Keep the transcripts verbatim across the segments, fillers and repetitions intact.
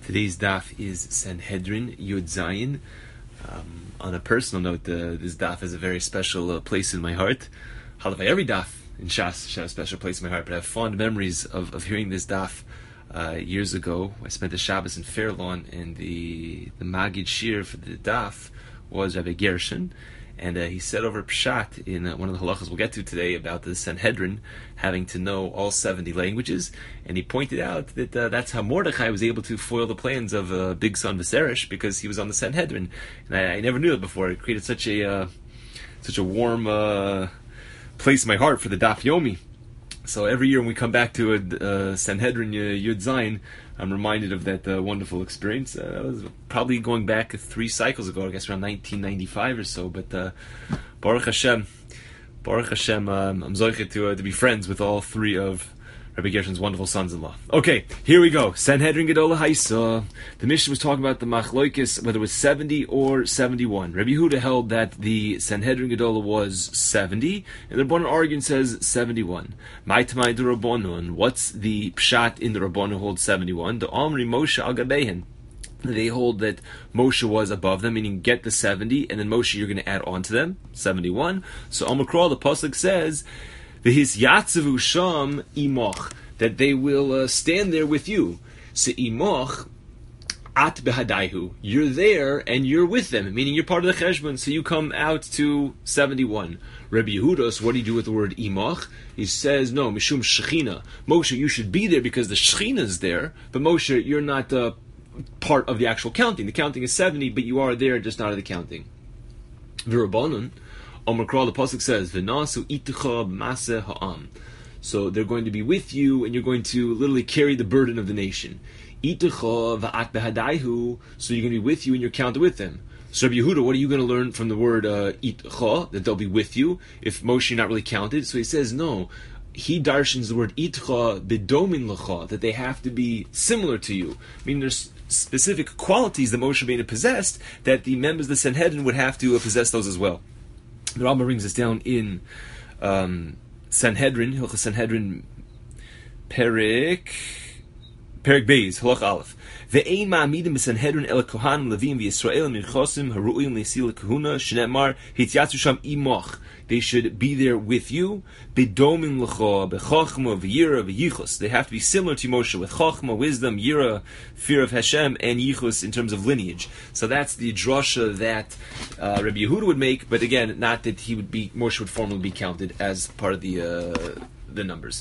Today's daf is Sanhedrin Yud Zayin. Um, on a personal note, uh, this daf has a very special uh, place in my heart. Halavai, every daf in Shas should have a special place in my heart, but I have fond memories of, of hearing this daf uh, years ago. I spent the Shabbos in Fairlawn, and the the Magid Shir for the daf was Rabbi Gershon, and uh, he said over Pshat in uh, one of the halachas we'll get to today about the Sanhedrin having to know all seventy languages, and he pointed out that uh, that's how Mordechai was able to foil the plans of uh, big son Viserys, because he was on the Sanhedrin, and I, I never knew it before. It created such a uh, such a warm uh, place in my heart for the Daf Yomi. So every year when we come back to a uh, Sanhedrin Yud Zayin, I'm reminded of that uh, wonderful experience. Uh, that was probably going back three cycles ago, I guess around nineteen ninety-five or so. But uh, Baruch Hashem, Baruch Hashem, um, I'm zocheh to uh, to be friends with all three of Rabbi Gershon's wonderful sons-in-law. Okay, here we go. Sanhedrin Gedola Haisa. The Mishnah was talking about the Machloikis, whether it was seventy or seventy-one. Rabbi Yehuda held that the Sanhedrin Gedola was seventy, and the Rabbanon argument says seventy-one. My Tamai the Rabbanon. What's the pshat in the Rabbanon hold seventy-one? The Amri Moshe Al Gabehen. They hold that Moshe was above them, meaning get the seventy, and then Moshe you're going to add on to them, seventy-one. So Amakral, the pasuk says, V'his yatzavu sham imoch, that they will uh, stand there with you. Se imoch at behadaihu, you're there and you're with them, meaning you're part of the cheshbon, so you come out to seventy-one. Rabbi Yehuda, so what do you do with the word imoch? He says, no, mishum shechina. Moshe, you should be there because the shechina is there, but Moshe, you're not uh, part of the actual counting. The counting is seventy, but you are there, just not of the counting. V'rabbanon, Omar the pasuk says, "V'nasu itucha b'maseh ha'am." So they're going to be with you, and you're going to literally carry the burden of the nation. Itucha v'at behadaihu. So you're going to be with you, and you're counted with them. So Rabbi Yehuda, what are you going to learn from the word uh, itcha, that they'll be with you if Moshe not really counted? So he says, no. He darshans the word itcha bedomin lecha, that they have to be similar to you. Meaning there's specific qualities that Moshe Rabbeinu possessed that the members of the Sanhedrin would have to uh, possess those as well. The Rambam brings this down in um, Sanhedrin, Hilchos Sanhedrin, Perik, Perik Beis, Halach Aleph. Ve'ein ma'amidim b'Sanhedrin el kohanim levim v'Yisrael minchosim haru'im le'sil kahuna shne'emar hityatzu sham imoch. They should be there with you. Bedomin l'cha b'chachma v'yira v'yichus. They have to be similar to Moshe with chachma, wisdom, yira, fear of Hashem, and yichus in terms of lineage. So that's the drasha that uh, Rabbi Yehuda would make, but again, not that he would be Moshe would formally be counted as part of the uh, the numbers.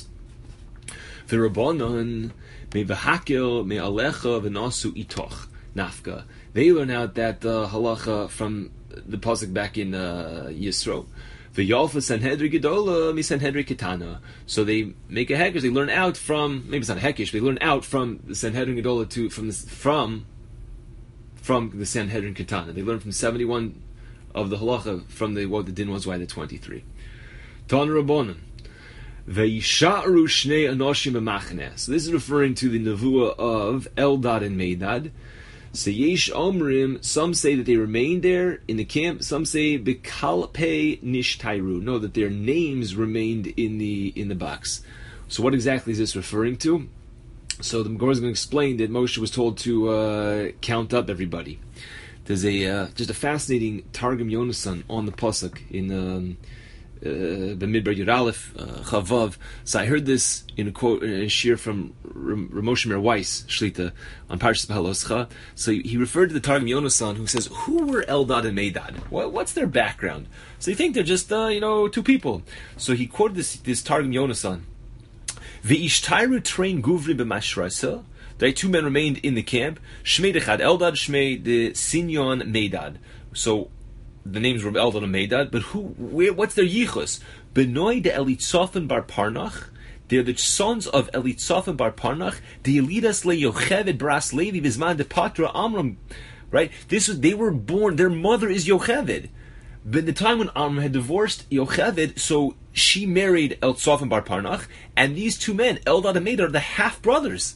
The Rabbanon me'v'hakel me'alecha v'nasu itoch nafka. They learn out that uh, halacha from the pasuk back in uh, Yisro. The Yalfa Sanhedrin Gedola mi Sanhedrin Ketana. So they make a hekesh. They learn out from, maybe it's not a hekesh, they learn out from the Sanhedrin Gedola to from the, from from the Sanhedrin Ketana. They learn from seventy-one of the halacha from the what the din was why the twenty-three. Tan Rabbanon. Ve'yisha'ru shnei anoshim b'machaneh. So this is referring to the nevuah of Eldad and Medad. So yesh omrim, some say that they remained there in the camp. Some say bekalpe nishtairu, no, that their names remained in the in the box. So what exactly is this referring to? So the Gemara is going to explain that Moshe was told to uh, count up everybody. There's a uh, just a fascinating Targum Yonasan on the pasuk in um, uh, the Midbar Yud Aleph uh, Chavav. So I heard this in a quote, in a shir from Ramoshe Meir Weiss Shlita on Parshas Behaloscha. So he referred to the Targum Yonasan, who says, who were Eldad and Medad? What, what's their background? So you think they're just uh, you know two people. So he quoted this this Targum Yonasan. Ve'ishtairu train guvri b'mashrasa. The two men remained in the camp. Shmei dechad Eldad, Shmei de Sinyon Medad. So the names were Eldad and Medad, but who? Where? What's their yichus? Benoi de Elitzophen bar Parnach. They're the sons of Elitzophen bar Parnach. The Elidas le Yocheved Bras Levi Bizman de Patra Amram. Right? This was they were born. Their mother is Yocheved. But the time when Amram had divorced Yocheved, so she married Elitzophen bar Parnach, and these two men, Eldad and Medad, are the half brothers.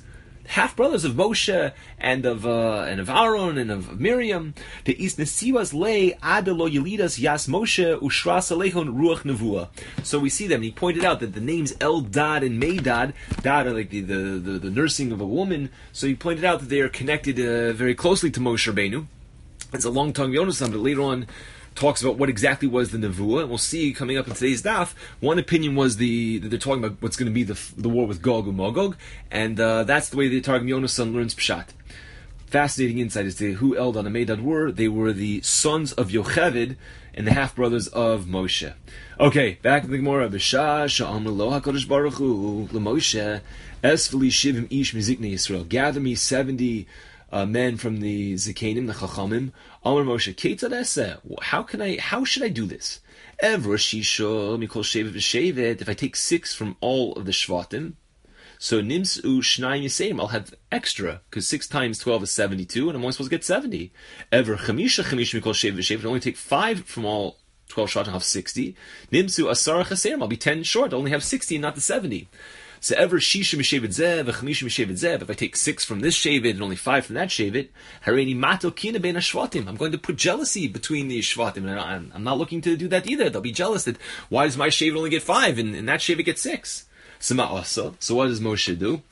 half brothers of Moshe and of uh, and of Aaron and of Miriam. The Isnesiwas lay Adelo Yelidas Yas Moshe Ushras Alechon Ruach Nevua. So we see them. And he pointed out that the names Eldad and Medad, Dad are like the, the, the, the nursing of a woman. So he pointed out that they are connected uh, very closely to Moshe Rabbeinu. It's a long tongue Yonasan, but later on talks about what exactly was the Nevuah, and we'll see coming up in today's daf. One opinion was the that they're talking about what's going to be the the war with Gog and Magog, and uh, that's the way the Targum Yonasan learns Pshat. Fascinating insight as to who Eldad and Medad were. They were the sons of Yocheved and the half brothers of Moshe. Okay, back to the Gemara. B'shah sha'am lo HaKadosh Baruch Hu l'Moshe esveli shivim ish miziknei Yisrael. Gather me seventy Uh, men from the Zikanim, the Chachamim. Amar Moshe, Ketzad eseh. How can I? How should I do this? Evra shisha mikol shevet v'shevet. If I take six from all of the Shvatim, so nimsu shnayim yisayim, I'll have extra because six times twelve is seventy-two, and I'm only supposed to get seventy. Evra chamisha chamisha mikol shevet v'shevet. I only take five from all twelve Shvatim, I'll have sixty. Nimsu asara chasayim. I'll be ten short. I only have sixty, and not the seventy. So ever shisha mishevet zeh v'chamisha mishevet zeh. If I take six from this shevet and only five from that shevet, hareini mato kina ben hashvatim. I'm going to put jealousy between the shvatim, and I'm, I'm not looking to do that either. They'll be jealous that why does my shevet only get five and, and that shevet gets six? So ma'asa. So what does Moshe do?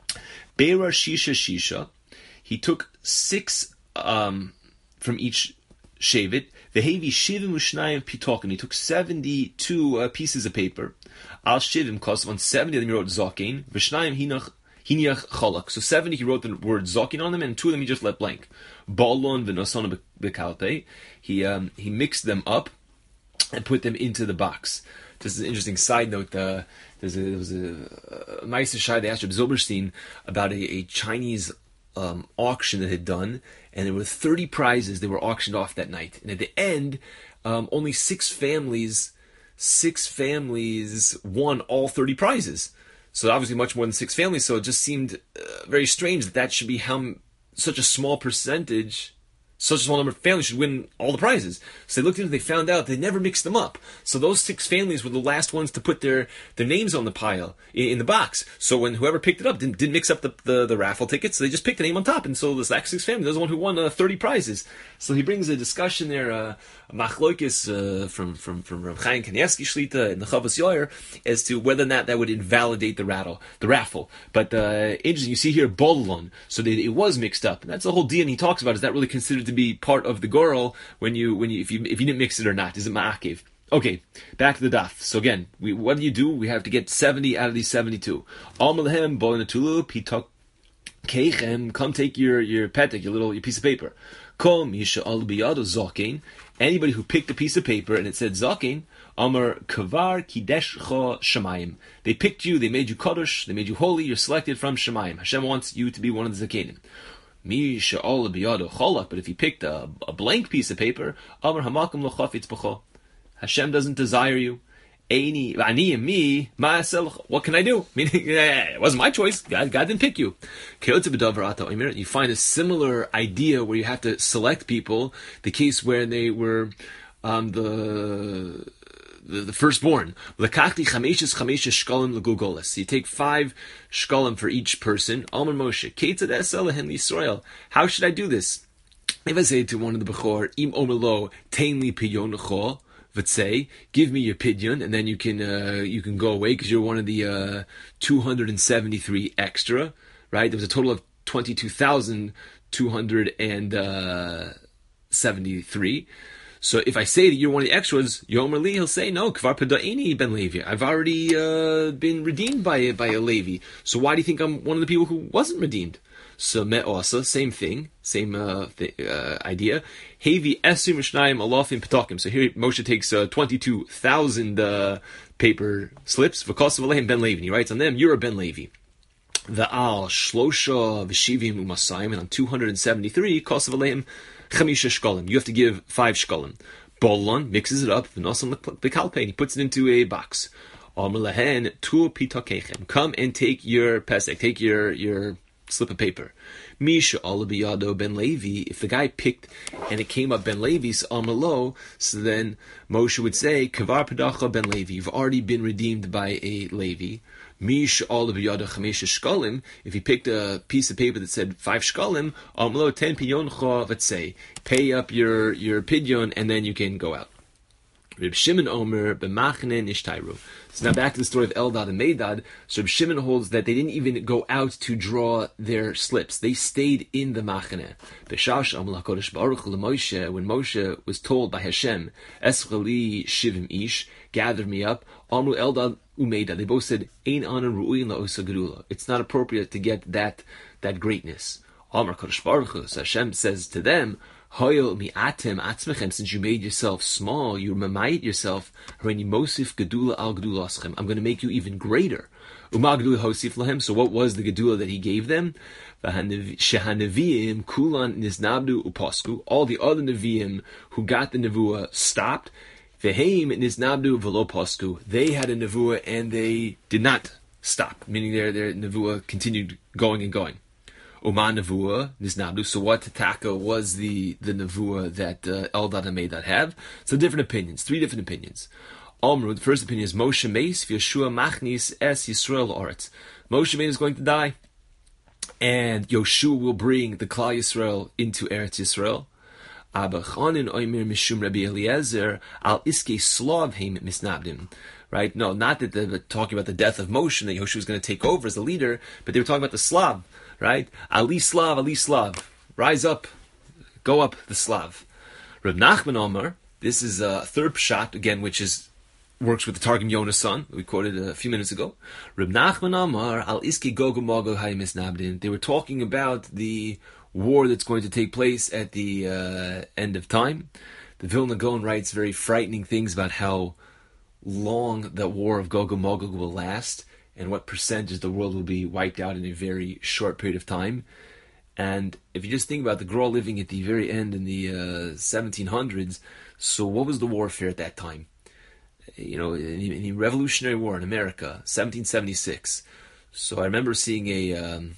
Beira shisha shisha. He took six um, from each shevet. Vehevi shivim ushnayim pitokin. He took seventy-two uh, pieces of paper. Al shivim cost on seventy of them he wrote zokin. Vishnayim hinach hiniach cholak. So seventy he wrote the word zokin on them, and two of them he just left blank. Balon v'nosona bekalpe. He um, he mixed them up and put them into the box. This is an interesting side note. Uh, there's a, there was a, a Meister Shai, they asked Reb Zilberstein about a, a Chinese um, auction that had done, and there were thirty prizes that were auctioned off that night. And at the end, um, only six families, six families won all thirty prizes. So obviously much more than six families. So it just seemed uh, very strange that that should be how m- such a small percentage. Such a small number of families should win all the prizes. So they looked into it, they found out they never mixed them up. So those six families were the last ones to put their, their names on the pile, in, in the box. So when whoever picked it up didn't, didn't mix up the, the, the raffle tickets, so they just picked the name on top. And so this last six family, they're the one who won uh, thirty prizes. So he brings a discussion there, uh, Machloikis uh, from, from, from Reb Chaim Kanievsky Shlita in the Chavos Yoyer, as to whether or not that would invalidate the rattle, the raffle. But uh, interesting, you see here, Bolon, so that it was mixed up. And that's the whole deal he talks about. Is that really considered to be part of the gorel when you when you if you if you didn't mix it or not? Is it ma'akev? Okay, back to the daf. So again, we, what do you do? We have to get seventy out of these seventy-two. Almalehem boinatulu pitok keichem. Come take your your petek, your little your piece of paper. Kol misha al biyado zokin. Anybody who picked a piece of paper and it said zokin, Amar kavar kideshcha shemayim. They picked you. They made you kadosh. They made you holy. You're selected from shemayim. Hashem wants you to be one of the zakenim. Mi she'ol biyado cholak. But if you picked a, a blank piece of paper, Amar hamakom lo chafetz b'cho. Hashem doesn't desire you. Eini ani me ma'asel. What can I do? Meaning, it wasn't my choice. God, God didn't pick you. You find a similar idea where you have to select people. The case where they were um, the. The, the firstborn. You take five shkalim for each person. Amar Moshe, Ketzad eseh lehem Yisrael. How should I do this? If I say to one of the Bechor, Im Omerlo, Tein li pidyon lecho, v'tzei, give me your pidyon, and then you can uh, you can go away because you're one of the uh, two hundred seventy-three extra, right? There was a total of twenty-two thousand two hundred seventy-three. So if I say that you're one of the extras, Yomer Li, he'll say, no, Kvar Peda'ini ben Levi. I've already uh, been redeemed by by a Levi. So why do you think I'm one of the people who wasn't redeemed? So Me'osa, same thing, same uh, th- uh, idea. Hevi Esim Mishnayim Alofim Petakim. So here Moshe takes uh, twenty-two thousand uh, paper slips. V'kosav Aleim ben Levi. He writes on them, you're a ben Levi. The Al Shlosha V'shivim Umasayim. And on two hundred seventy-three, Kosav Aleim Chamisha shkalim. You have to give five shkalim. Bolon mixes it up. V'nosan bekalpe. And he puts it into a box. Amar lehen tu pitakechem. Come and take your pesach. Take your your slip of paper. Misha alabiyado ben Levi. If the guy picked and it came up ben Levi's amalo, so then Moshe would say kavar pedacha ben Levi. You've already been redeemed by a Levi. Mish all of yada chamesh shkalim. If he picked a piece of paper that said five shkalim, amlo ten pidyon let's say, pay up your your pidyon and then you can go out. Reb Shimon Omer b'machne nishtayru. So now back to the story of Eldad and Medad. So Reb Shimon holds that they didn't even go out to draw their slips; they stayed in the machne. B'shash Amar HaKadosh Baruch Hu LeMoshe, when Moshe was told by Hashem, "Eschali shivim ish, gather me up." Amru Eldad uMedad. They both said, "Ein anan ru'uyin la'osa gedula." It's not appropriate to get that that greatness. Amar HaKadosh Baruch Hu. So Hashem says to them, Hoyel mi'atem atzmechem, since you made yourself small, you mamayit yourself. Hareni mosif gedula al gedulaschem. I'm going to make you even greater. Uma gedula hosif lahem. So what was the gedula that he gave them? Shehaneviyim kulan niznabdu upasku. All the other neviim who got the nevuah stopped. Veheim niznabdu velo pasku. They had a nevuah and they did not stop, meaning their their nevuah continued going and going. Uma nevuah niznabdu. So what taka was the the nevuah that uh, Eldad and Medad have? So different opinions, three different opinions. Omru, the first opinion is Moshe Meis Yeshua Machnis Es Yisrael Oretz. Moshe Meis is going to die, and Yoshua will bring the Klal Yisrael into Eretz Yisrael. Abba Chanin Oimer Mishum Rabbi Eliezer Al Iske Slav Heim Misnabdim. Right? No, not that they were talking about the death of Moshe and that Yoshua was going to take over as a leader, but they were talking about the Slav. Right? Ali Slav, Ali Slav. Rise up. Go up, the Slav. Reb Nachman Omer, this is a third pshat, again, which is works with the Targum Yonasan, we quoted a few minutes ago. Reb Nachman Omer, Al Iski Gogu Mogo Haimis Nabdin. They were talking about the war that's going to take place at the uh, end of time. The Vilna Gaon writes very frightening things about how long the war of Gog and Magog will last, and what percentage of the world will be wiped out in a very short period of time. And if you just think about the Gra living at the very end in the uh, seventeen hundreds, so what was the warfare at that time? You know, in, in the Revolutionary War in America, seventeen seventy-six. So I remember seeing a, um,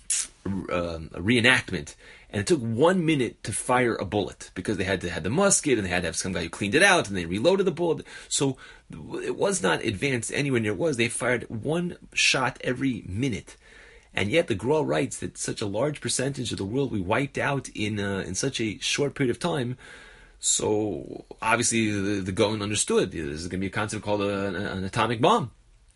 a reenactment, and it took one minute to fire a bullet because they had to have the musket and they had to have some guy who cleaned it out and they reloaded the bullet. So it was not advanced anywhere near it was. They fired one shot every minute. And yet the Gra writes that such a large percentage of the world we wiped out in uh, in such a short period of time. So obviously the, the Gaon understood there's going to be a concept called a, an, an atomic bomb.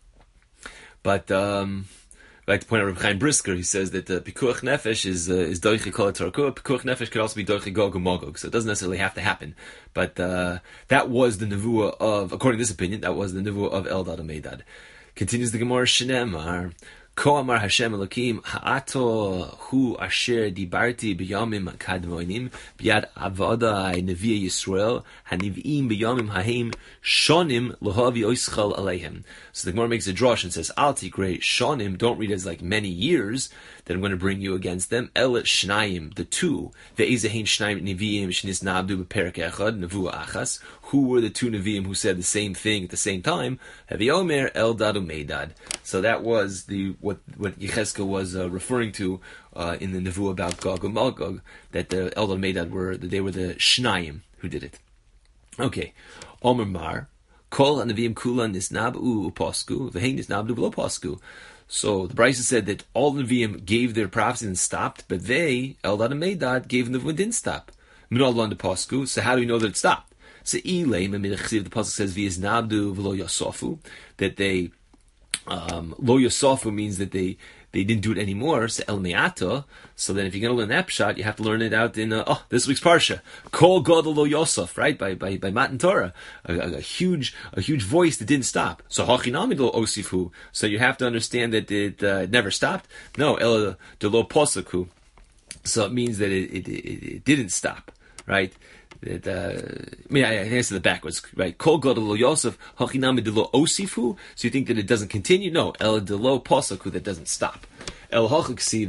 But um, I'd like to point out Reb Chaim Brisker. He says that uh, Pikuach Nefesh is uh, is Doichi Kol HaTorah. Pikuach Nefesh could also be Doichi Gog and Magog, so it doesn't necessarily have to happen. But uh, that was the nevuah of, according to this opinion, that was the nevuah of Eldad and Medad. Continues the Gemara Shneimar. Ko Amar Hashem Elokim Ha'ato Hu Asher Dibarti B'Yamim Kadmoinim B'Yad Avadai Nevi'ah Yisrael Haniv'im B'Yamim Ha'im Shonim Lohavi Oischal Aleihem. So the Gemara makes a drush and says, Al Tikrei Shonim, don't read it as like many years that I'm going to bring you against them. El Shnayim, the two. Ve'ezehein Shnayim Nevi'im Shnis Nabdu B'Perek Echad Nevuah Achas. Who were the two Nevi'im who said the same thing at the same time? Haviomer Eldad uMedad. So that was the what what Yechezkel was uh, referring to uh, in the nevuah about Gog and Magog, that the Eldad and Medad were that they were the Shnayim who did it. Okay, Omer Mar Kol Nevi'im Kulan Nisnabu Uposku Vehein Nisnabdu V'lo Posku. So the Brisa said that all the Nevi'im gave their prophecy and stopped, but they Eldad and Medad gave them and didn't stop. Minol the Posku. So how do we know that it stopped? So Elay, the pasuk says V'yiznabdu V'lo Yosofu, that they Um, Lo Yosofu means that they, they didn't do it anymore. So El Me'ata. So then, if you're going to learn that pshat, you have to learn it out in uh, oh this week's parsha. Kol Gadol Lo Yosef, right? By by by Matan Torah, a, a, a huge a huge voice that didn't stop. So Hachinami Lo Osifu. So you have to understand that it uh, never stopped. No, El De Lo Posaku. So it means that it it, it, it didn't stop, right? That, uh, I mean, I, I answer the backwards, right? Kol Gadol Lo Yosef, Hachinami De Lo Osifu. So you think that it doesn't continue? No, El De Lo Posaku, that doesn't stop. El Hachaksi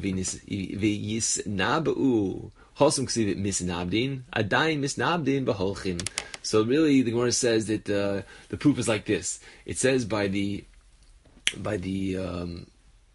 V'Yisnabu Hosam Ksiv Misnabdin Adain Misnabdin B'Holchim. So really, the Gemara says that uh, the proof is like this. It says by the by the um,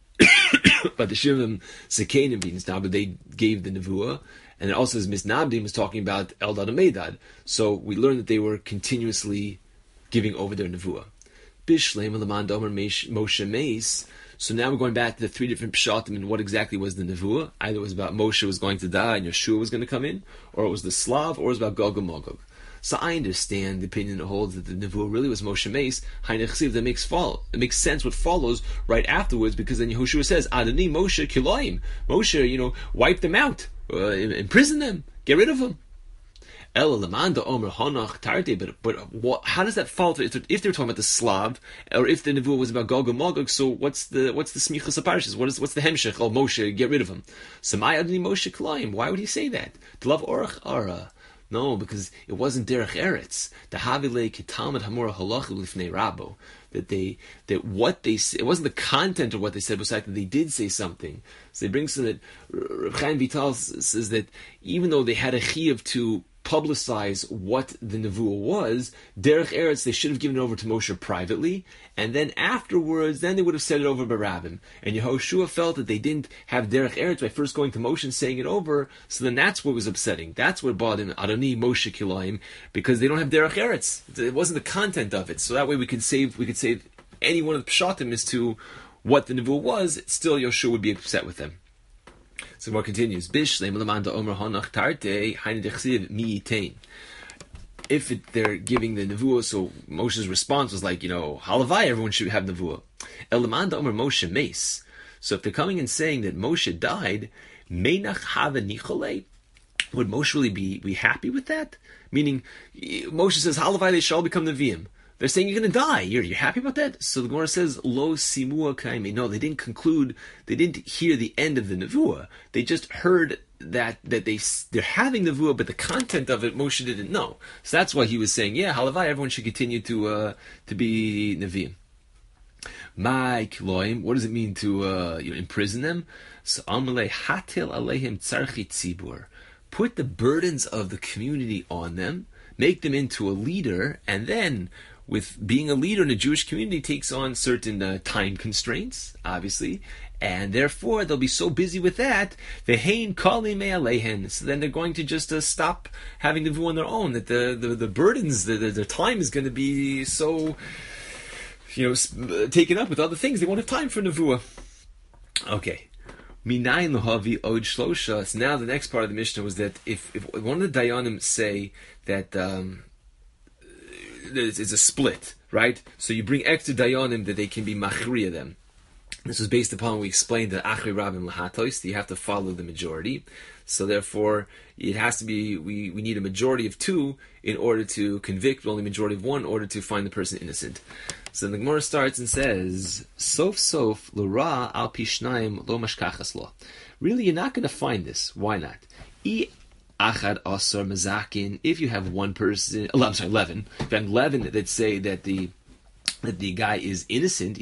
by the Shivim Sekenim V'Yisnabu, they gave the nevuah. And it also says Misnabdim was talking about Eldad and Medad. So we learned that they were continuously giving over their nevuah. Bishleim Laman Domer Moshe Meis. So now we're going back to the three different pshatim and what exactly was the nevuah. Either it was about Moshe was going to die and Yeshua was going to come in, or it was the Slav, or it was about Gog and Magog. So I understand the opinion that holds that the nevuah really was Moshe Meis. That makes fall. It makes sense what follows right afterwards, because then Yehoshua says, Adoni Moshe Kiloim. Moshe, you know, wipe them out, uh, imprison them, get rid of them. El Lamanda Omer Hanach Tarte, but but what, how does that fall? If they're, if they're talking about the Slav, or if the nevuah was about Gog and Magog, so what's the what's the smichas aparshas? What is what's the hemshech? Oh, Moshe, get rid of him. Samai Adoni Moshe Kiloim. Why would he say that? To love orach ara. No, because it wasn't derech eretz. The havile ketalmud hamura halach lifnei rabo. That they that what they it wasn't the content of what they said, but the fact that they did say something. So they bring so that Reb Chaim Vital says that even though they had a chiyuv to publicize what the nevuah was, derech eretz, they should have given it over to Moshe privately, and then afterwards, then they would have said it over Barabim. And Yehoshua felt that they didn't have derech eretz by first going to Moshe and saying it over, so then that's what was upsetting. That's what bothered him, Adoni Moshe Kilayim, because they don't have derech eretz. It wasn't the content of it. So that way we could save, we could save any one of the pshatim as to what the nevuah was, still Yehoshua would be upset with them. So more continues. If it, they're giving the nevuah, so Moshe's response was like, you know, halavai, everyone should have nevuah. Elamanda Omer Moshe Meis. So if they're coming and saying that Moshe died, Meinach Hava Nichole, would Moshe really be, be happy with that? Meaning, Moshe says, halavai, they shall become neviim. They're saying you're going to die. You're, you're happy about that? So the Gemara says, Lo simua kaimi. No, they didn't conclude, they didn't hear the end of the nevuah. They just heard that that they, they're having nevuah, but the content of it, Moshe didn't know. So that's why he was saying, yeah, halavai, everyone should continue to uh, to be neviim. My kiloim, what does it mean to uh, you know, imprison them? So amalei hatil aleihim tzarchi tzibur. Put the burdens of the community on them, make them into a leader, and then with being a leader in a Jewish community takes on certain uh, time constraints, obviously, and therefore they'll be so busy with that, vehein kali me'alehen, so then they're going to just uh, stop having nevuah on their own, that the, the, the burdens, the, the, their time is going to be so, you know, taken up with other things, they won't have time for nevuah. Okay. Minayin lohavi od shlosha. So now the next part of the Mishnah was that if, if one of the Dayanim say that um, it's, it's a split, right? So you bring extra Dayanim that they can be machriya them. This was based upon, we explained that achri rabim lahatos, that you have to follow the majority. So therefore, it has to be, we, we need a majority of two in order to convict, but only a majority of one in order to find the person innocent. So the Gemara starts and says, Sof sof l'ra al pishnayim lo mashkachas lo. Really, you're not going to find this. Why not? I achad asar mazakin. If you have one person, oh, I'm sorry, eleven. If you have eleven that say that the that the guy is innocent,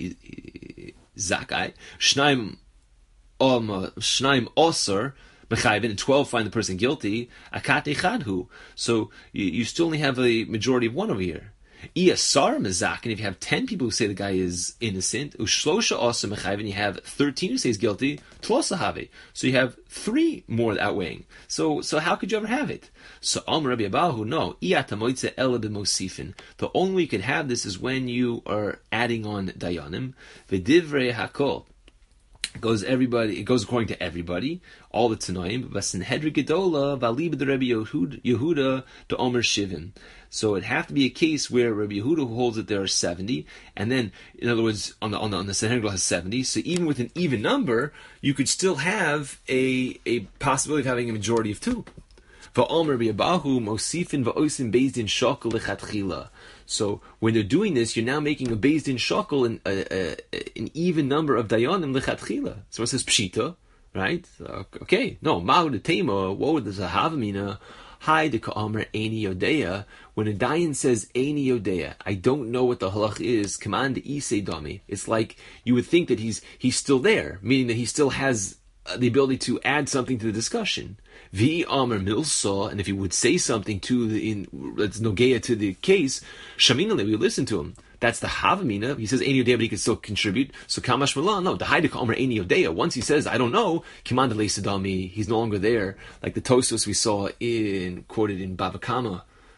zakai. Shnaim um shnaim asar mechayvin, and twelve find the person guilty. Akate chadhu. So you, you still only have a majority of one over here. Iyasar mezak, and if you have ten people who say the guy is innocent, ushlosha also mechayv, and you have thirteen who say he's guilty, tlosahave. So you have three more outweighing. So so how could you ever have it? So Amar Rabbi Abahu, no, iyatamoitze ela b'mosifin. The only way you could have this is when you are adding on dayanim. V'divrei hakol. It goes everybody. It goes according to everybody. All the Tanoim. Vasinhedri gedola valib the Rabbi Yehuda to Omer Shivim. So it have to be a case where Rabbi Yehuda who holds that there are seventy, and then, in other words, on the on the, on the Sanhedrin has seventy. So even with an even number, you could still have a a possibility of having a majority of two. Va'omer Rabbi Abahu mosifin va'osim beis din shakel lechatchila. So when they're doing this, you're now making a beis din shakel an uh, uh, an even number of dayanim lechatchila. So it says pshita, right? Uh, okay, no, mahu de tema. What does a havamina? Hi de ka'omer eini yodeya. When a dayan says eini yodeya, I don't know what the halach is. Command isei dami. It's like you would think that he's he's still there, meaning that he still has the ability to add something to the discussion. Vi Amar Milsa, and if he would say something to the in that's nogeya to the case, Shaminale, we listen to him. That's the Havamina. He says Eini Yodeya, but he can still contribute. So Kamash Malah, no, the Haidek Amar Eini Yodeya. Once he says, I don't know, Kimandale Sadami, he's no longer there. Like the Tosfos we saw in quoted in Bava Kama,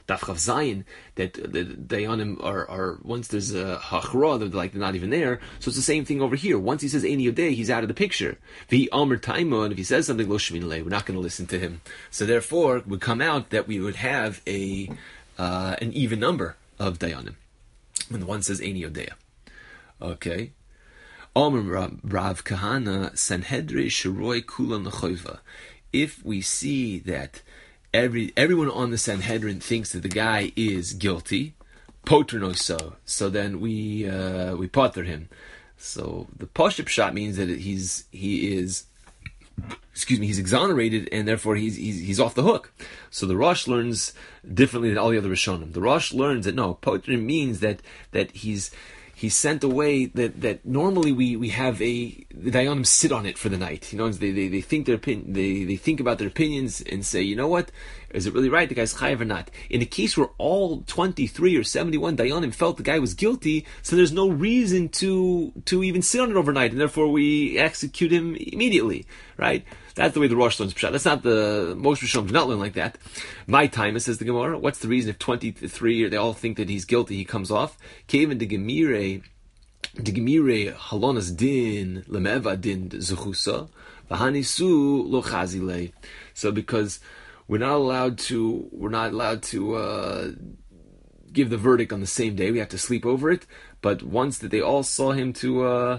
Daf Chav Zayin, that the Dayanim are, are, once there's a Hachra, they're like, they're not even there. So it's the same thing over here. Once he says Eini Yodea, he's out of the picture. V'hi Amr Taima, and if he says something, Lo Shmin Lei, we're not going to listen to him. So therefore, it would come out that we would have a, uh, an even number of Dayanim. When the one says Eini Yodea. Okay. Amr Rav Kahana, Sanhedrin Shiroi Kula Nechoiva. If we see that every everyone on the Sanhedrin thinks that the guy is guilty, poter no so, so then we uh, we potter him. So the Pashup shot means that he's he is, excuse me, he's exonerated, and therefore he's he's, he's off the hook. So the Rosh learns differently than all the other Rishonim. The Rosh learns that no, poter means that that he's He's sent away, that, that normally we, we have a, the Dayanim sit on it for the night. You know, they, they, they think their opinion, they, they think about their opinions and say, you know what, is it really right, the guy's chayav or not? In a case where all twenty-three or seventy-one Dayanim felt the guy was guilty, so there's no reason to, to even sit on it overnight, and therefore we execute him immediately, right? That's the way the Rosh learns Pshat. That's not the, most Rishonim do not learn like that. My time, it says the Gemara, what's the reason if twenty-three, they all think that he's guilty, he comes off? Kevin de Gemire, de Gemire halonas din, lemeva din zechusa, v'hanisu lo chazile. So because we're not allowed to, we're not allowed to, uh, give the verdict on the same day, we have to sleep over it, but once that they all saw him to, uh,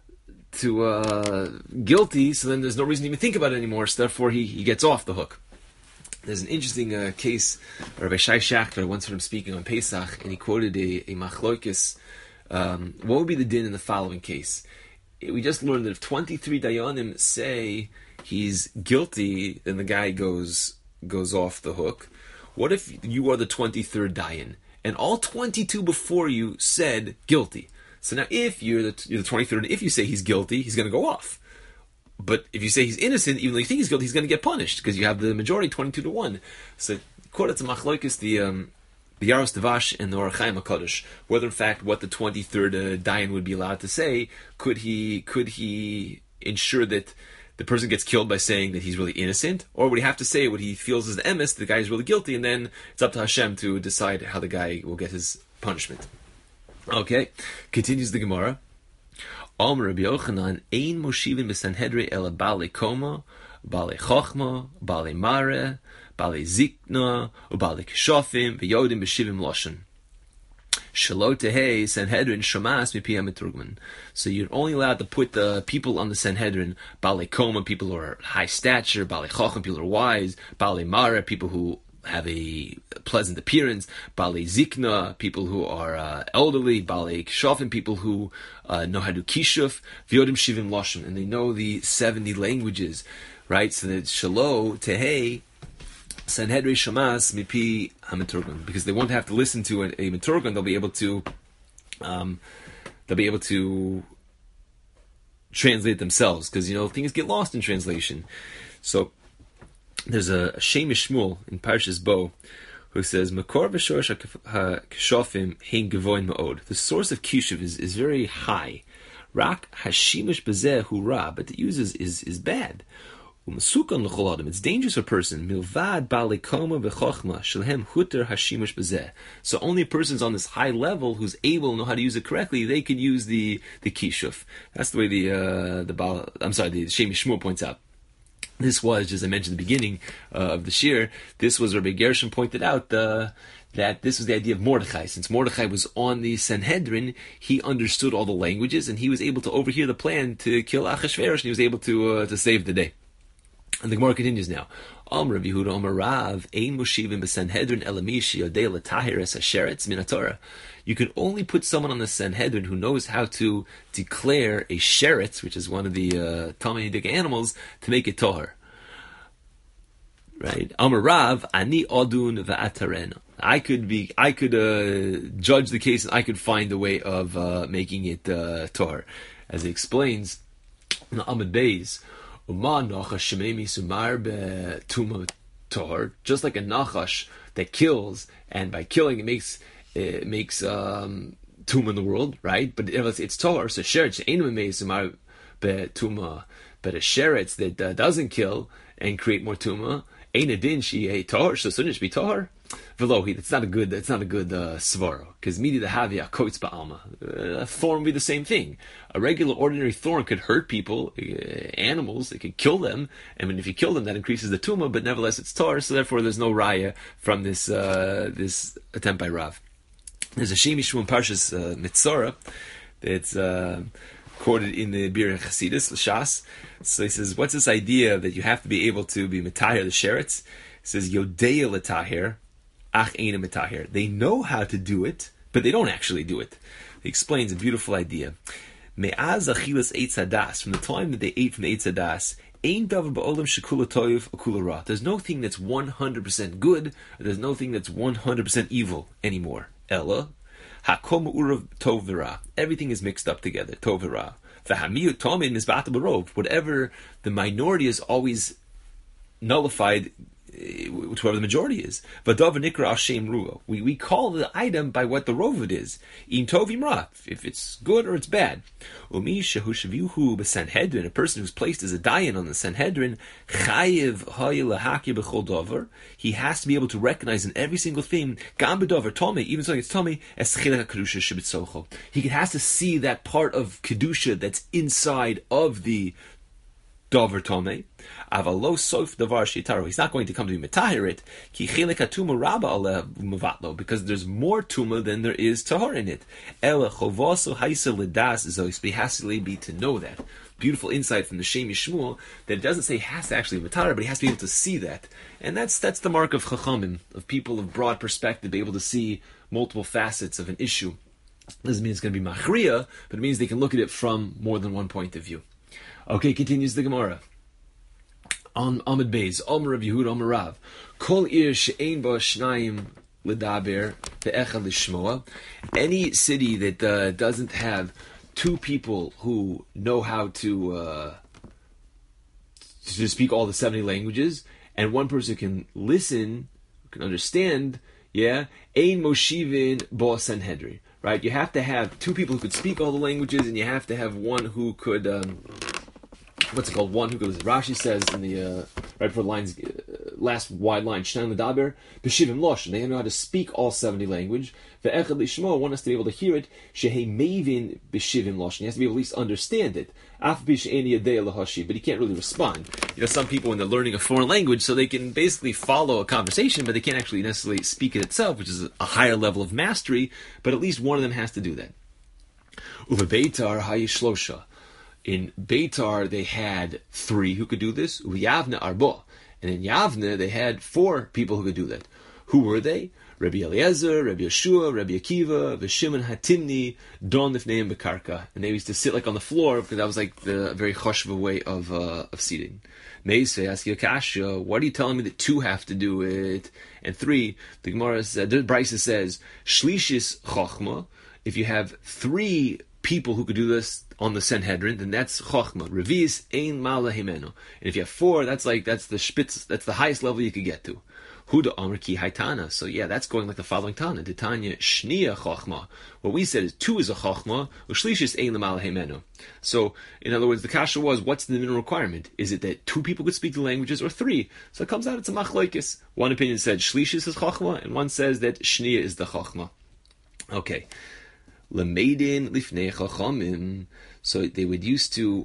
to uh, guilty, so then there's no reason to even think about it anymore, so therefore he, he gets off the hook. There's an interesting uh, case, Rabbi Shai Shachter, I once heard him speaking on Pesach, and he quoted a, a machloikis. Um, what would be the din in the following case? We just learned that if twenty-three Dayanim say he's guilty, then the guy goes goes off the hook. What if you are the twenty-third Dayan, and all twenty-two before you said guilty? So now, if you're the, you're the twenty-third, if you say he's guilty, he's going to go off. But if you say he's innocent, even though you think he's guilty, he's going to get punished because you have the majority, twenty-two to one. So, quote to Machlokes, the um, the Yaros Devash and the Orach Chaim HaKadosh, whether in fact what the twenty-third uh, Dayan would be allowed to say, could he could he ensure that the person gets killed by saying that he's really innocent, or would he have to say what he feels is the emes, the guy is really guilty, and then it's up to Hashem to decide how the guy will get his punishment. Okay, continues the Gemara. Amr Rabbi Yochanan, ein moshivin b'Sanhedrin ela bale koma, bale chochma, bale mare, bale zikna, ubale kishofim, v'yodim b'shivim loshen. Shelo tehei Sanhedrin shamas mipi hamiturgman. So you're only allowed to put the people on the Sanhedrin, bale koma, people who are high stature, bale chochma, people who are wise, bale mare, people who have a pleasant appearance, Bali Zikna, people who are uh, elderly, Bali Kishofim, people who uh, know how to do Kishuf, Vyodim Shivim Lashon, and they know the seventy languages, right? So that Shalo, Tehei, Sanhedrin Shamas, Mipi HaMeturgan, because they won't have to listen to a, a Meturgan, they'll be able to, um, they'll be able to translate themselves, because, you know, things get lost in translation. So, there's a Shemish Shmuel in Parshas Bo who says, Makor v'shorish ha-kishofim hein gevoin ma'od. The source of kishuv is, is very high. Rak hashimish bezeh hu ra, but the use is, is, is bad. Umasukan l'chol adam. It's dangerous for a person. Milvad ba'alei koma v'chochma shelhem huter hashimush bezeh. So only persons on this high level who's able to know how to use it correctly, they could use the the kishuf. That's the way the uh, the Baal, I'm sorry, the Shemish Shmuel points out. This was, as I mentioned at the beginning uh, of the shir, this was Rabbi Gershon pointed out uh, that this was the idea of Mordechai. Since Mordechai was on the Sanhedrin, he understood all the languages, and he was able to overhear the plan to kill Achashverosh, and he was able to uh, to save the day. And the Gemara continues now. Amr Rav Yehuda Amar Rav Ein Moshivim b'Sanhedrin Elamishi Yodei L'Tahir Es Hasheretz Min HaTorah. You can only put someone on the Sanhedrin who knows how to declare a sheretz, which is one of the uh, Talmudic animals, to make it tahor. Right? Amar Rav Ani Odun Va'ataren. I could be, I could uh, judge the case, and I could find a way of uh, making it uh, tahor. As he explains in Amud Beis, Uma Nachash Shememi Sumar Be'Tuma tahor, just like a Nachash that kills, and by killing it makes it makes um, tumah in the world, right? But if it's, it's tahor, so sheretz ain't meisumar be'tumah, but a sheretz that uh, doesn't kill and create more tumah, ain't a din she a tahor, so shouldn't it be tahor? Velohi, that's not a good, that's not a good uh, svara, because midi the havia koitz ba'alma. A thorn would be the same thing. A regular, ordinary thorn could hurt people, uh, animals, it could kill them, and when if you kill them, that increases the tumah, but nevertheless it's tar, so therefore there's no raya from this uh, this attempt by Rav. There's a Shem Yishmu in Parshas uh, Mitzora that's uh, quoted in the Bir Chasidus, Shas. So he says, what's this idea that you have to be able to be Metaher the Sheretz? He says, Yodeya L'Taher, Ach Eina Metaher. They know how to do it, but they don't actually do it. He explains a beautiful idea. Me'az Achilas Eitz Hadas, from the time that they ate from the Eitz Hadas, Ein davar ba'olam shekula toiv akula ra. There's no thing that's one hundred percent good, there's no thing that's one hundred percent evil anymore. Ella, hakom urav tov v'ra. Everything is mixed up together, tov v'ra. V'hamiyut tomin mizbata b'rov. Whatever the minority is always nullified to whoever the majority is. V'davar nikra Hashem ruah. We we call the item by what the rovad is. Im tov im ra. If it's good or it's bad. Umi shehu shaviuhu b'Sanhedrin. A person who's placed as a dayan on the Sanhedrin, chayiv hayil lahaki b'chol davar. He has to be able to recognize in every single thing, gam b'davar tomei, even so it's tomei, es chilek kedusha shebitzocho. He has to see that part of kedusha that's inside of the davar tomei. Avalo sof davar shitaro. He's not going to come to be metaher it. Ki chilek atuma rabba ale mavatlo, because there's more tuma than there is tahor in it. Ela chovaso haisa ledas zois. He has to be to know that. Beautiful insight from the Shem Yishmuel that it doesn't say he has to actually be metaher, but he has to be able to see that. And that's that's the mark of chachamim, of people of broad perspective, be able to see multiple facets of an issue. Doesn't mean it's going to be machriya, but it means they can look at it from more than one point of view. Okay, continues the Gemara. On Amud Beis, Omer Rav Yehuda, Omer Rav, Kol ir she'ein ba shnayim ledaber ve'echad lishmoa. Any city that uh, doesn't have two people who know how to uh, to speak all the seventy languages, and one person can listen, can understand, yeah, ein moshivin bo Sanhedrin. Right? You have to have two people who could speak all the languages, and you have to have one who could. Um, What's it called? One who goes. Rashi says in the uh, right before the lines, uh, last wide line, Shneim ledaber b'shivim loshen. They know how to speak all seventy language. Ve'echad lishmo. One has to be able to hear it. Shehei mevin b'shivim loshen. He has to be able to at least understand it. Af b'she'eni yadei lahashi. But he can't really respond. You know, some people when they're learning a foreign language, so they can basically follow a conversation, but they can't actually necessarily speak it itself, which is a higher level of mastery. But at least one of them has to do that. Uve beitar hayishlosha. In Beitar, they had three who could do this. Yavne arba. And in Yavne, they had four people who could do that. Who were they? Rabbi Eliezer, Rabbi Yeshua, Rabbi Akiva, V'Shimon Hatimni, Don Lifneim Bekarka. And they used to sit like on the floor, because that was like the very choshva way of uh, of seating. Meisvei, ask Yakasha, what are you telling me that two have to do it? And three, the Gemara said, the Brisa says, Shlishis Chochma. If you have three people who could do this on the Sanhedrin, then that's Chochma. Revis ein mala himeno. And if you have four, that's like, that's the spitz, that's the highest level you could get to. Huda Amr Ki Haitana. So yeah, that's going like the following Tana. Titania Shnia Chochma. What we said is two is a Chochma, Ushlishis ein mala himeno. So, in other words, the kasha was, what's the minimum requirement? Is it that two people could speak the languages, or three? So it comes out, it's a machlokes. One opinion said Shlishis is Chochma, and one says that Shnia is the Chochma. Okay. L'meidin lifnei chachamim. So they would used to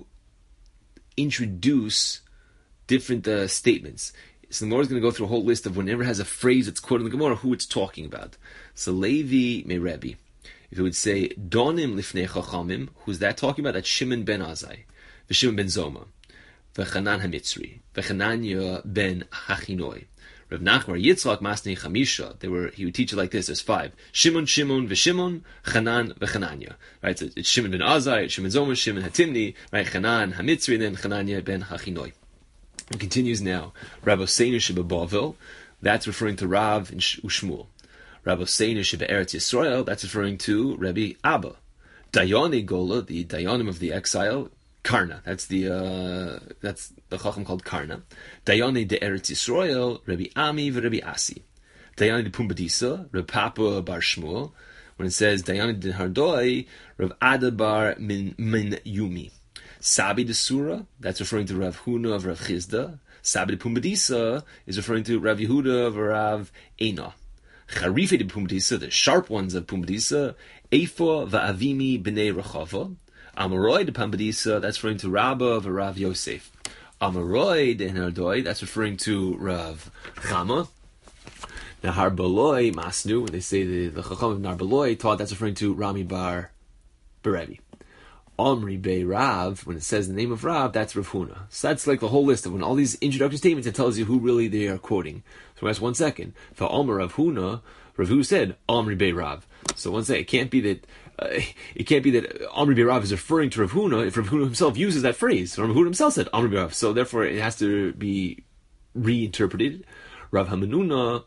introduce different uh, statements. So the Gemara is going to go through a whole list of whenever it has a phrase that's quoted in the Gemara, who it's talking about. So Levi me Rebbe. If it would say Donim lifnei chachamim, who's that talking about? That's Shimon ben Azai, V'Shimon ben Zoma, V'Chanan HaMitzri, V'Chananya ben Hachinoi. Rav Nachmar Yitzchak Masnei Chamisha. They were. He would teach it like this: there's five. Shimon, Shimon, v'Shimon, Chanan, v'Chananya. Right. So it's Shimon ben Azai, it's Shimon Zoma, Shimon Hatimni, right? Chanan Hamitzri, and then Chananya ben Hachinoi. It continues now. Rabbi Seinu sheba Bavel. That's referring to Rav and Ushmuel. Rabbi Seinu sheba Eretz Yisrael. That's referring to Rabbi Abba. Dayani Gola, the Dayanim of the exile. Karna, that's the uh, that's the chacham called Karna. Dayani de Eretz Yisrael, Rabbi Ami v'Rabbi Asi. Dayani de Pumbedisa, Rabbi Papa bar Shmuel. When it says Dayani de Hardoi, Rabbi Ada bar min, min Yumi. Sabi de Surah, that's referring to Rav Huna of Rav Chizda. Sabi de Pumbedisa is referring to Rav Yehuda of Rav Ena. Charife de Pumbedisa, the sharp ones of Pumbedisa, Ephah va'avimi b'nei Rechava. Amaroi de Pumbedisa, that's referring to Rabba v'Rav Yosef. Amaroi de Nardoi, that's referring to Rav Chama. Now Harbaloi Masnu, when they say the, the Chacham of Narbaloi taught, that's referring to Rami bar Berevi. Omri Bei Rav, when it says the name of Rav, that's Rav Huna. So that's like the whole list of when all these introductory statements, it tells you who really they are quoting. So that's one second. For Omer Rav Huna, Rav Hu said Omri Bei Rav. So one second, it can't be that uh, it can't be that Omri Bei Rav is referring to Rav Huna if Rav Huna himself uses that phrase. So Rav Huna himself said Omri Bei Rav. So therefore, it has to be reinterpreted. Rav Hamanuna,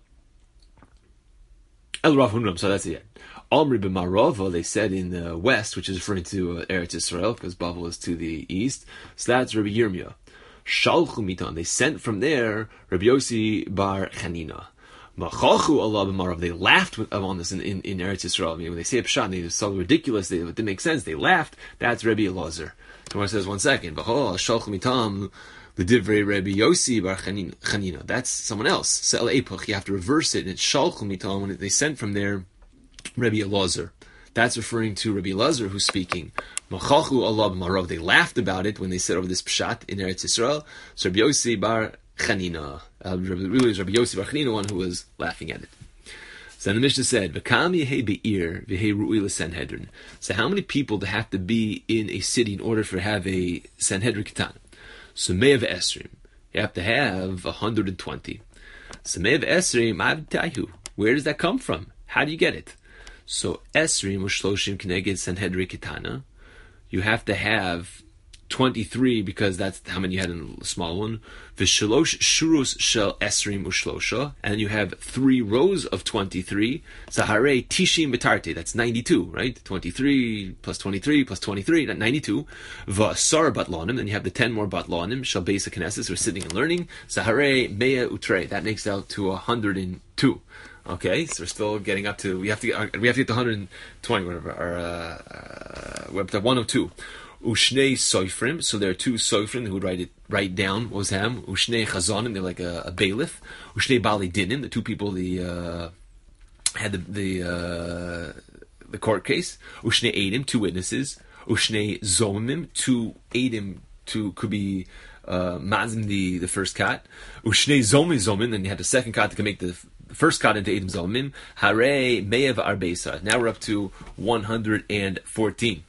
El Rav Huna. So that's it. Omri b'Marava, they said in the west, which is referring to uh, Eretz Yisrael, because Bavel is to the east. So that's Rabbi Yirmiyah. Shalchu mitan, they sent from there Rabbi Yossi bar Chanina. Machachu Allah b'Marav, they laughed with, on this in, in, in Eretz Yisrael. I mean, when they say it pshat, they so ridiculous, they, it didn't make sense, they laughed. That's Rabbi Elazar. So one says, one second, B'chol, Shalchu mitam, the divrei Rabbi Yossi bar Chanina. That's someone else. Se'el epoch, you have to reverse it, and it's Shalchu mitam, when they sent from there Rabbi Elazar. That's referring to Rabbi Elazar who's speaking. Machachu Allah b'Marav. They laughed about it when they said over this pshat in Eretz Yisrael. So Rabbi Yossi bar Chanina. Uh, really, Rabbi Yossi bar Chanina, one who was laughing at it. So then the Mishnah said, "V'kam yehei be'ir v'hei ru'ui l'Sanhedrin." So how many people do have to be in a city in order for to have a Sanhedrin Ketan? So me'av esrim. You have to have one hundred twenty. So me'av esrim avtayu. Where does that come from? How do you get it? So esrim u'shloshim k'neged Sanhedrin Ketana. You have to have twenty-three because that's how many you had in the small one. V'shalosh shurus shel esrim u'shlosha, and you have three rows of twenty-three. Zaharei tishim betarte, that's ninety-two, right? twenty-three plus twenty-three plus twenty-three, that's ninety-two. V'asar batlonim, then you have the ten more batlonim shel beis haknesses who are sitting and learning. Zaharei mea utrei, that makes out to one hundred two. Okay, so we're still getting up to, we have to get, we have to get to one hundred twenty, whatever, or, uh, uh, we're up to one oh two. Ushnei soifrim, so there are two soifrim who would write it, write down what was ham. Ushnei chazanim, they're like a, a bailiff. Ushnei bali dinim, the two people, the, uh, had the, the, uh, the court case. Ushnei edim, two witnesses. Ushnei zomim, two edim, two, could be, uh, mazim, the, the first cut. Ushnei zomi zomin, then you had the second cut that can make the, the first cut into Edim Zalmim. Hare Me'ev Arbeisa. Now we're up to one hundred fourteen.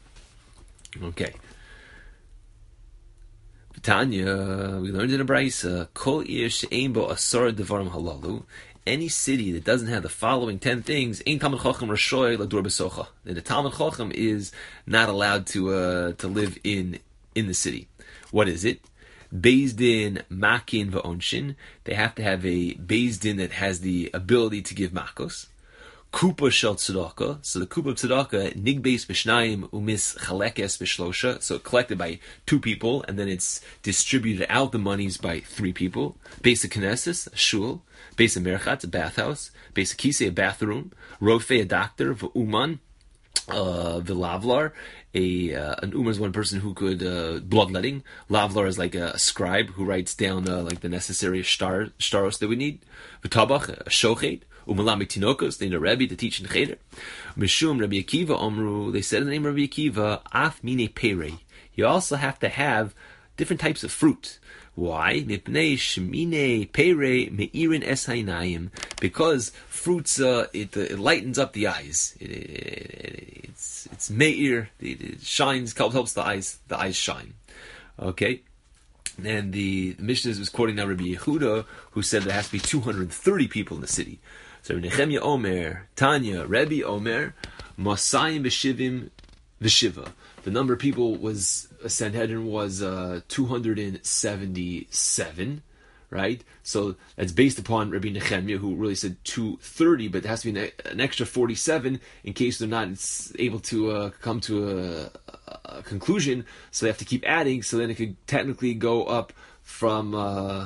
Okay. Tanya, we learned in a Braisa, Kol Ir She'ein Bo Asar Devarim Halalu. Any city that doesn't have the following ten things, Ein Talmid Chacham Rashoy Ladur Besocha. That the Talmid Chacham is not allowed to uh, to live in in the city. What is it? Beis Din, Makin, Va'onshin. They have to have a Beis Din that has the ability to give Makos. Kupa Shel Tzedakah. So the Kupa of Tzedakah, Nigbeis B'shnayim Umis Chalekes B'shlosha. So collected by two people, and then it's distributed out the monies by three people. Beis Knesses, a shul. Beis Merchatz, a bathhouse. Beis Kisei, a bathroom. Rofe, a doctor. V'uman, uh, V'lavlar. A uh, an umar is one person who could uh, bloodletting. Lavlar is like a, a scribe who writes down uh, like the necessary star staros that we need. V'tabach, a shochet. Umalamik tinokos, they need a rebbe to teach in cheder. Mishum Rabbi Akiva Omru, they said in the name of Rabbi Akiva, af mine pere. You also have to have different types of fruit. Why? Mipnei shmine pere meirin es hainayim. Because fruits, uh, it, uh, it lightens up the eyes. It, it, it's it's meir. It, it shines, helps the eyes. The eyes shine. Okay. And the, the Mishnah was quoting now Rabbi Yehuda, who said there has to be two hundred thirty people in the city. So Nehemiah Omer, Tanya, Rabbi Omer, Masayim B'Shivim V'Shiva. The number of people was, a Sanhedrin was uh, two hundred seventy-seven, right? So that's based upon Rabbi Nehemiah, who really said two hundred thirty, but it has to be an, an extra forty-seven in case they're not able to uh, come to a, a conclusion. So they have to keep adding, so then it could technically go up from... Uh,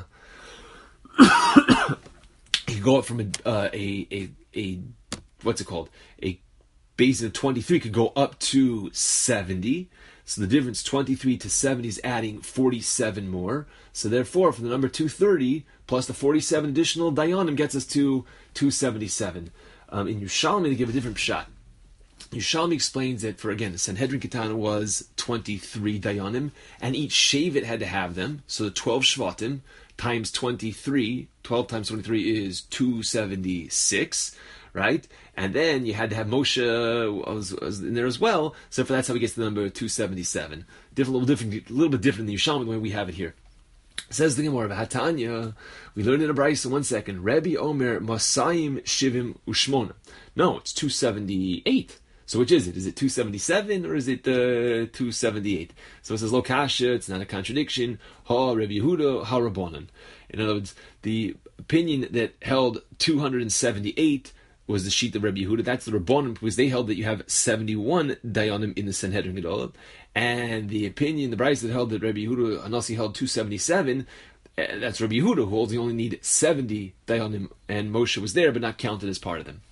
it could go up from a, uh, a, a, a, what's it called? A base of twenty-three could go up to seventy. So the difference twenty-three to seventy is adding forty-seven more. So therefore, from the number two hundred thirty plus the forty-seven additional dayanim gets us to two hundred seventy-seven. Um, in Yerushalmi, they give a different pshat. Yerushalmi explains that for, again, the Sanhedrin Ketana was twenty-three dayanim, and each shevet had to have them. So the twelve shvatim times twenty-three, twelve times twenty-three is two hundred seventy-six, right? And then you had to have Moshe was, was in there as well. So for that's how we get to the number two hundred seventy-seven. Different, a little different, a little bit different than Yerushalmi the way we have it here. Says the Gemara, Hatanya, we learned in a brayso in one second. Rebbe Omer Masayim Shivim Ushmona. No, it's two hundred seventy-eight. So which is it? Is it two hundred seventy-seven or is it uh, two hundred seventy-eight? So it says Lo Kasha, it's not a contradiction. Ha Rebbe Yehuda, Ha Rabbanan. In other words, the opinion that held two hundred seventy-eight was the sheet of Rebbe Yehuda. That's the Rabbanim, because they held that you have seventy-one dayanim in the Sanhedrin Gedolah. And the opinion, the brayso that held that Rebbe Yehuda Anasi held two hundred seventy-seven, uh, that's Rebbe Yehuda who holds you only need seventy dayanim, and Moshe was there but not counted as part of them.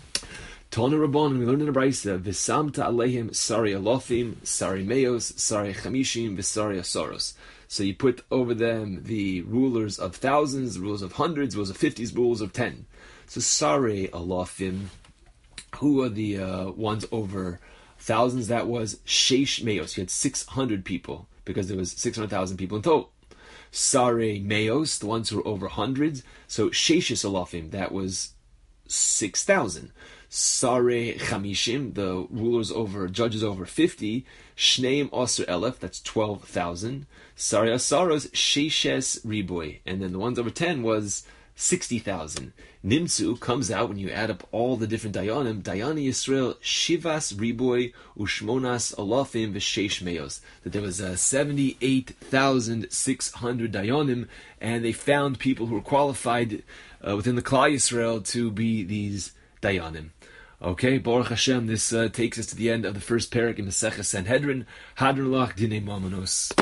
Tana Rabbanan, we learned in the brayso, V'samta aleihim sari alofim, sari meos, sari chamishim, v'sari asaros. So you put over them the rulers of thousands, the rulers of hundreds, rulers of fifties, rulers of ten. So sari alofim, who are the uh, ones over thousands? That was sheish meos. You had six hundred people, because there was six hundred thousand people in total. Sare meos, the ones who were over hundreds. So sheishis alofim, that was six thousand. Sare chamishim, the rulers over, judges over fifty. Shneim osir elef, that's twelve thousand. Sare asaros, sheishes riboy. And then the ones over ten was sixty thousand. Nimtzu comes out when you add up all the different dayanim. Dayani Yisrael shivas riboy ushmonas alafim v'sheish meos. That there was uh, seventy-eight thousand six hundred dayanim, and they found people who were qualified uh, within the Klal Yisrael to be these dayanim. Okay, Baruch Hashem, this uh, takes us to the end of the first parak in Maseches Sanhedrin. Hadron Lach Dinei Mamonos.